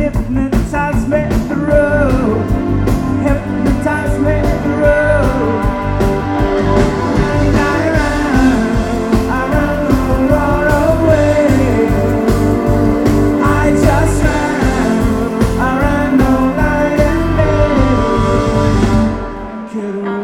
hypnotize me the road, hypnotize me the road. And I run far away. I just ran, I ran all night and day. Get away.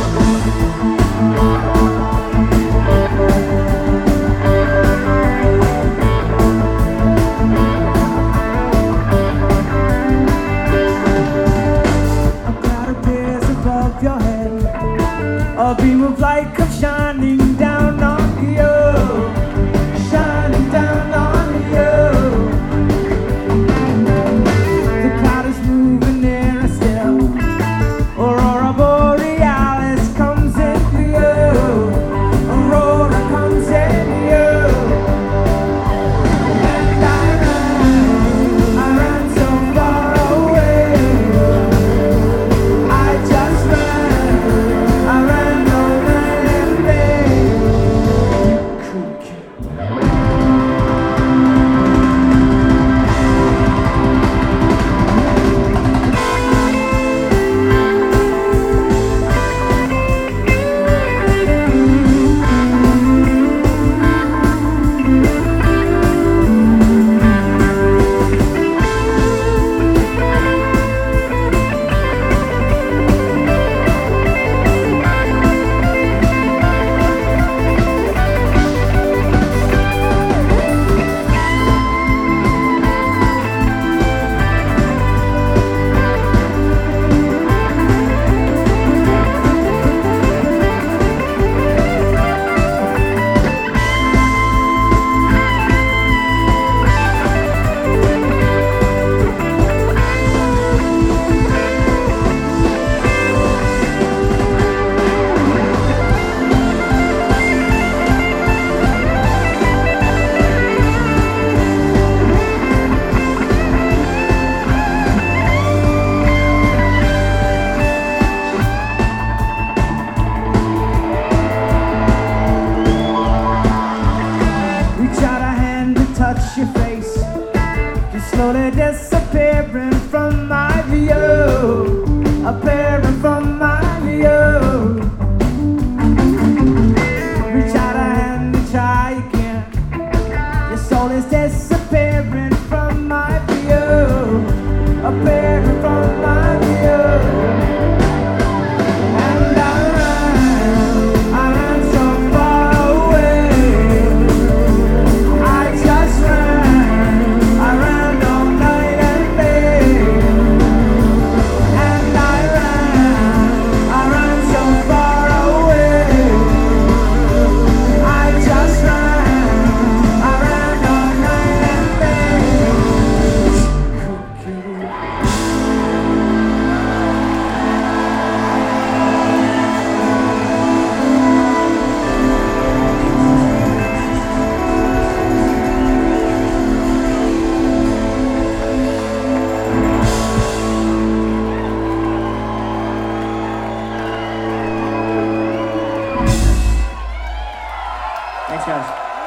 Your head, a beam of light comes shining down on you, shining down on you. The cloud is moving nearer still. Aurora Borealis comes in view. Aurora comes in view. And I ran so far away. I just I ran all night and day. Touch your face, you're slowly disappearing from my view, appearing from my view. Reach out a hand and try again. Your soul is disappearing from my view, appearing from my view. And I ran so far away. I just ran, I ran all night and day. And I ran so far away. I just ran, I ran all night and day. Thanks, guys.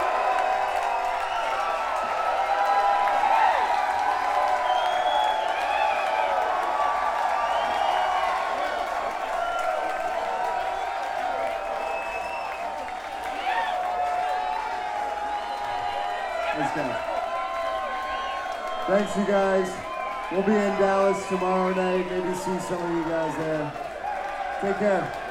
Let's go. Thanks, you guys. We'll be in Dallas tomorrow night. Maybe see some of you guys there. Take care.